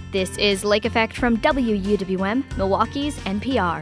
This is Lake Effect from WUWM, Milwaukee's NPR.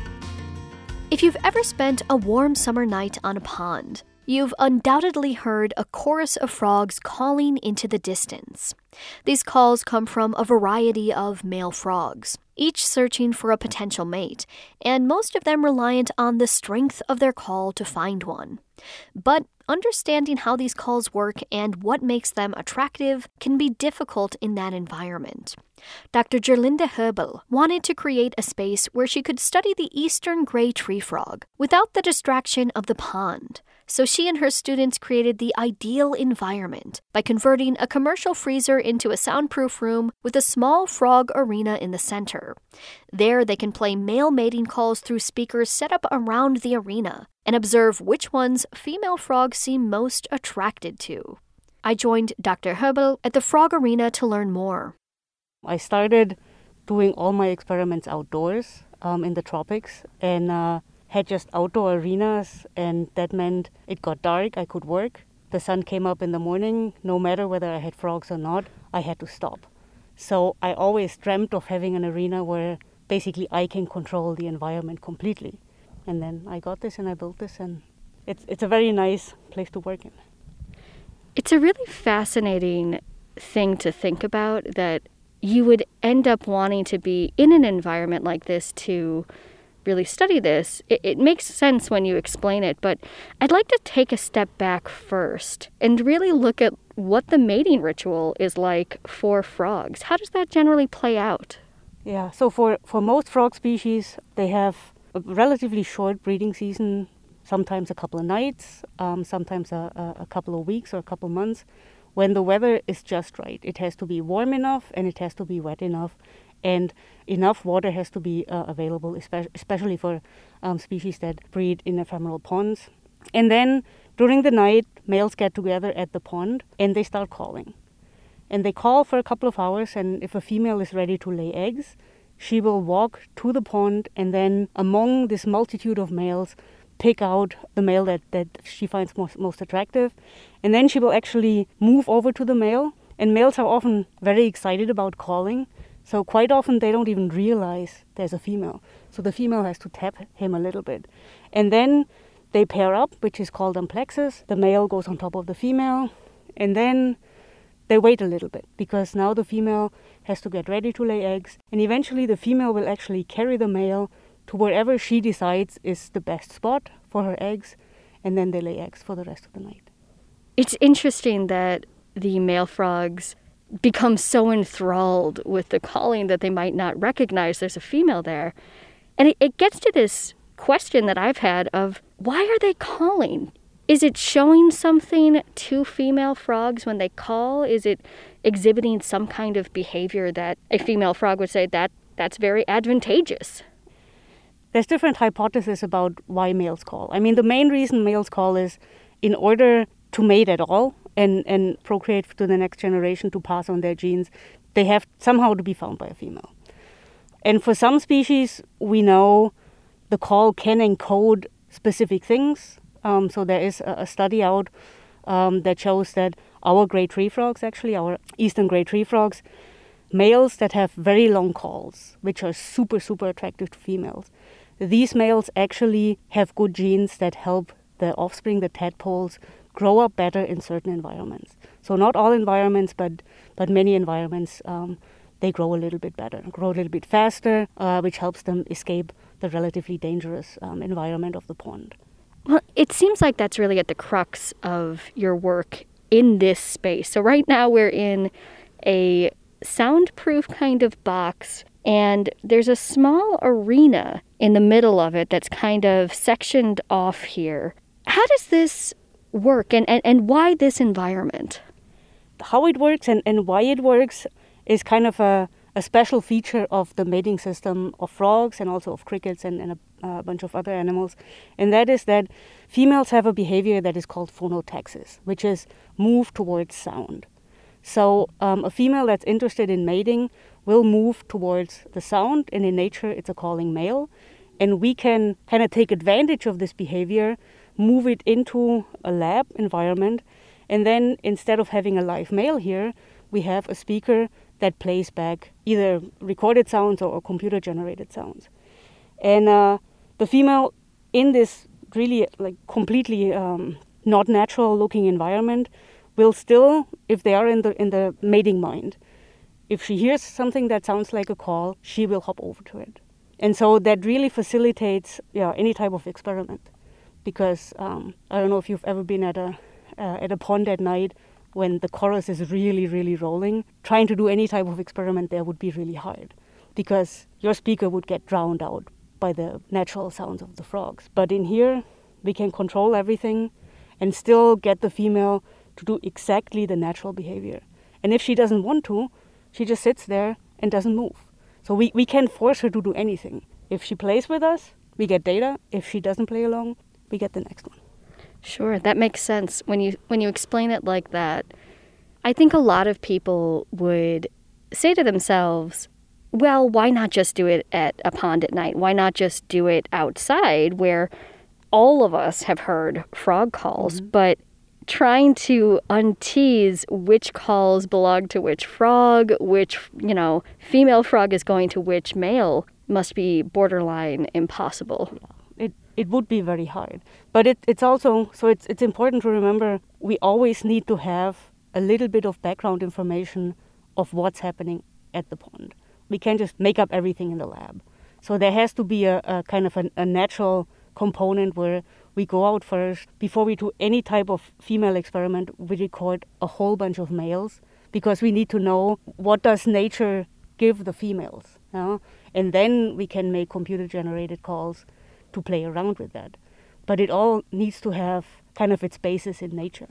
If you've ever spent a warm summer night on a pond, you've undoubtedly heard a chorus of frogs calling into the distance. These calls come from a variety of male frogs, each searching for a potential mate, and most of them reliant on the strength of their call to find one. But understanding how these calls work and what makes them attractive can be difficult in that environment. Dr. Gerlinde Höbel wanted to create a space where she could study the eastern gray tree frog without the distraction of the pond. So she and her students created the ideal environment by converting a commercial freezer into a soundproof room with a small frog arena in the center. There they can play male mating calls through speakers set up around the arena and observe which ones female frogs seem most attracted to. I joined Dr. Höbel at the frog arena to learn more. I started doing all my experiments outdoors in the tropics and had just outdoor arenas, and that meant it got dark, I could work. The sun came up in the morning, no matter whether I had frogs or not, I had to stop. So I always dreamt of having an arena where basically I can control the environment completely. And then I got this and I built this, and it's a very nice place to work in. It's a really fascinating thing to think about, that you would end up wanting to be in an environment like this to really study this. It makes sense when you explain it, but I'd like to take a step back first and really look at what the mating ritual is like for frogs. How does that generally play out? Yeah, so for most frog species, they have a relatively short breeding season, sometimes a couple of nights, sometimes a couple of weeks or a couple of months, when the weather is just right. It has to be warm enough and it has to be wet enough, and enough water has to be available, especially for species that breed in ephemeral ponds. And then during the night, males get together at the pond and they start calling. And they call for a couple of hours, and if a female is ready to lay eggs, she will walk to the pond and then among this multitude of males pick out the male that she finds most attractive. And then she will actually move over to the male. And males are often very excited about calling. So quite often they don't even realize there's a female. So the female has to tap him a little bit. And then they pair up, which is called amplexus. The male goes on top of the female. And then they wait a little bit, because now the female has to get ready to lay eggs. And eventually the female will actually carry the male to wherever she decides is the best spot for her eggs. And then they lay eggs for the rest of the night. It's interesting that the male frogs become so enthralled with the calling that they might not recognize there's a female there. And it gets to this question that I've had of, why are they calling? Is it showing something to female frogs when they call? Is it exhibiting some kind of behavior that a female frog would say that's very advantageous? There's different hypotheses about why males call. I mean, the main reason males call is in order to mate at all and procreate to the next generation, to pass on their genes, they have somehow to be found by a female. And for some species, we know the call can encode specific things. So there is a study out that shows that our gray tree frogs, actually, our eastern gray tree frogs, males that have very long calls, which are super, super attractive to females, these males actually have good genes that help the offspring, the tadpoles, grow up better in certain environments. So not all environments, but many environments, they grow a little bit better, grow a little bit faster, which helps them escape the relatively dangerous environment of the pond. Well, it seems like that's really at the crux of your work in this space. So right now we're in a soundproof kind of box, and there's a small arena in the middle of it that's kind of sectioned off here. How does this work, and why this environment? How it works and why it works is kind of a special feature of the mating system of frogs and also of crickets and a bunch of other animals. And that is that females have a behavior that is called phonotaxis, which is move towards sound. So a female that's interested in mating will move towards the sound, and in nature it's a calling male. And we can kind of take advantage of this behavior, move it into a lab environment, and then instead of having a live male here, we have a speaker that plays back either recorded sounds or computer-generated sounds. And the female in this really like completely not natural-looking environment will still, if they are in the mating mind, if she hears something that sounds like a call, she will hop over to it. And so that really facilitates any type of experiment. Because I don't know if you've ever been at a pond at night when the chorus is really, really rolling. Trying to do any type of experiment there would be really hard because your speaker would get drowned out by the natural sounds of the frogs. But in here, we can control everything and still get the female to do exactly the natural behavior. And if she doesn't want to, she just sits there and doesn't move. So we can't force her to do anything. If she plays with us, we get data. If she doesn't play along, we get the next one. Sure, that makes sense. When you explain it like that, I think a lot of people would say to themselves, well, why not just do it at a pond at night? Why not just do it outside where all of us have heard frog calls? Mm-hmm. But trying to untease which calls belong to which frog, which, female frog is going to which male must be borderline impossible. It would be very hard. But it's also, so it's important to remember we always need to have a little bit of background information of what's happening at the pond. We can't just make up everything in the lab. So there has to be a kind of a natural component where we go out first. Before we do any type of female experiment, we record a whole bunch of males because we need to know what does nature give the females. And then we can make computer-generated calls to play around with that. But it all needs to have kind of its basis in nature.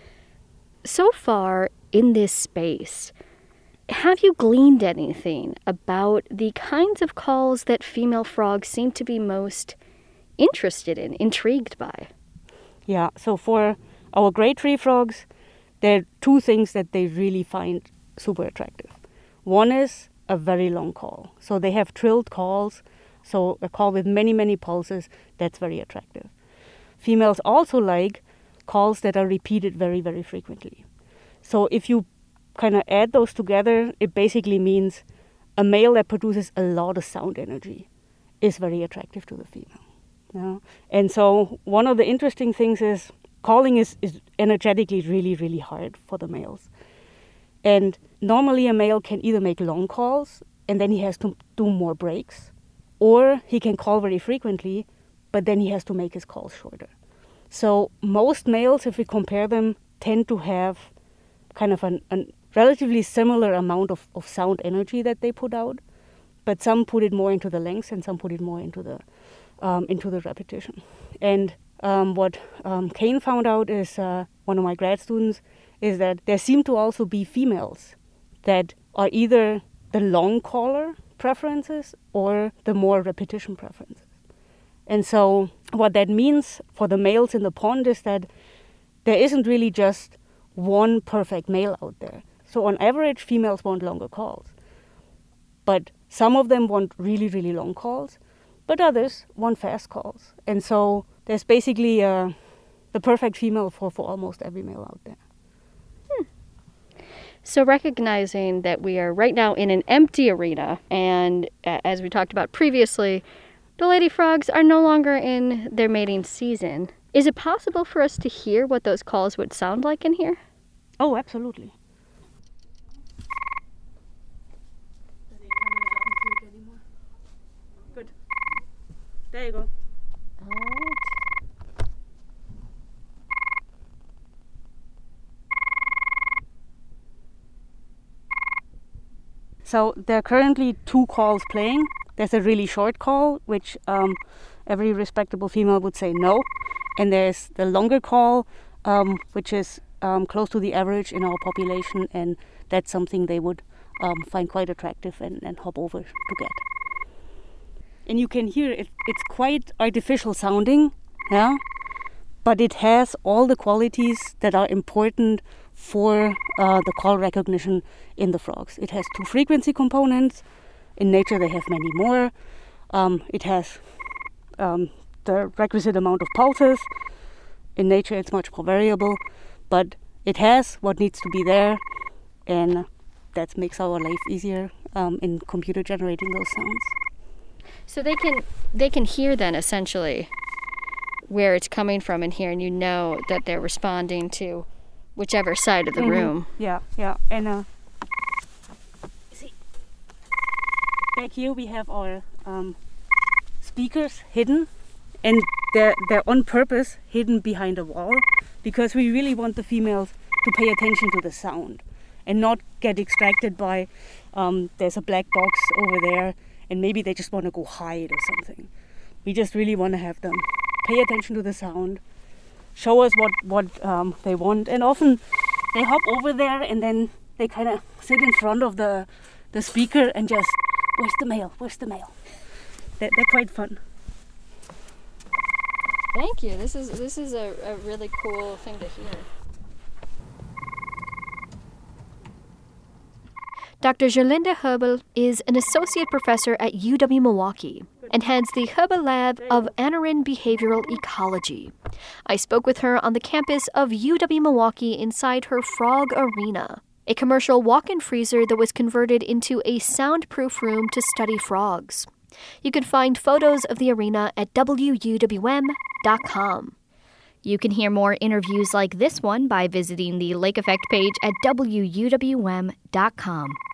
So far in this space, have you gleaned anything about the kinds of calls that female frogs seem to be most interested in, intrigued by? Yeah, so for our great tree frogs, there are two things that they really find super attractive. One is a very long call. So they have trilled calls. So a call with many, many pulses, that's very attractive. Females also like calls that are repeated very, very frequently. So if you kind of add those together, it basically means a male that produces a lot of sound energy is very attractive to the female. And so one of the interesting things is calling is energetically really, really hard for the males. And normally a male can either make long calls and then he has to do more breaks, or he can call very frequently, but then he has to make his calls shorter. So most males, if we compare them, tend to have kind of a relatively similar amount of sound energy that they put out, but some put it more into the length and some put it more into the repetition. And what Kane found out is, one of my grad students, is that there seem to also be females that are either the long caller preferences or the more repetition preferences. And so what that means for the males in the pond is that there isn't really just one perfect male out there. So on average, females want longer calls. But some of them want really, really long calls, but others want fast calls. And so there's basically the perfect female for almost every male out there. So recognizing that we are right now in an empty arena, and as we talked about previously, the lady frogs are no longer in their mating season. Is it possible for us to hear what those calls would sound like in here? Oh, absolutely. Good. There you go. All right. So there are currently two calls playing. There's a really short call, which every respectable female would say no. And there's the longer call, which is close to the average in our population. And that's something they would find quite attractive and hop over to get. And you can hear it's quite artificial sounding, yeah? But it has all the qualities that are important for the call recognition in the frogs. It has two frequency components. In nature, they have many more. It has the requisite amount of pulses. In nature, it's much more variable, but it has what needs to be there, and that makes our life easier in computer generating those sounds. So they can hear then essentially where it's coming from in here, and you know that they're responding to whichever side of the room. Yeah. And see, back here we have our speakers hidden, and they're on purpose hidden behind a wall because we really want the females to pay attention to the sound and not get distracted by there's a black box over there and maybe they just want to go hide or something. We just really want to have them pay attention to the sound, show us what they want, and often they hop over there and then they kind of sit in front of the speaker and just, where's the male? They're quite fun. Thank you. This is a really cool thing to hear. Dr. Gerlinde Herbel is an associate professor at UW-Milwaukee and heads the Herbel Lab of Aneurin Behavioral Ecology. I spoke with her on the campus of UW-Milwaukee inside her Frog Arena, a commercial walk-in freezer that was converted into a soundproof room to study frogs. You can find photos of the arena at wuwm.com. You can hear more interviews like this one by visiting the Lake Effect page at wuwm.com.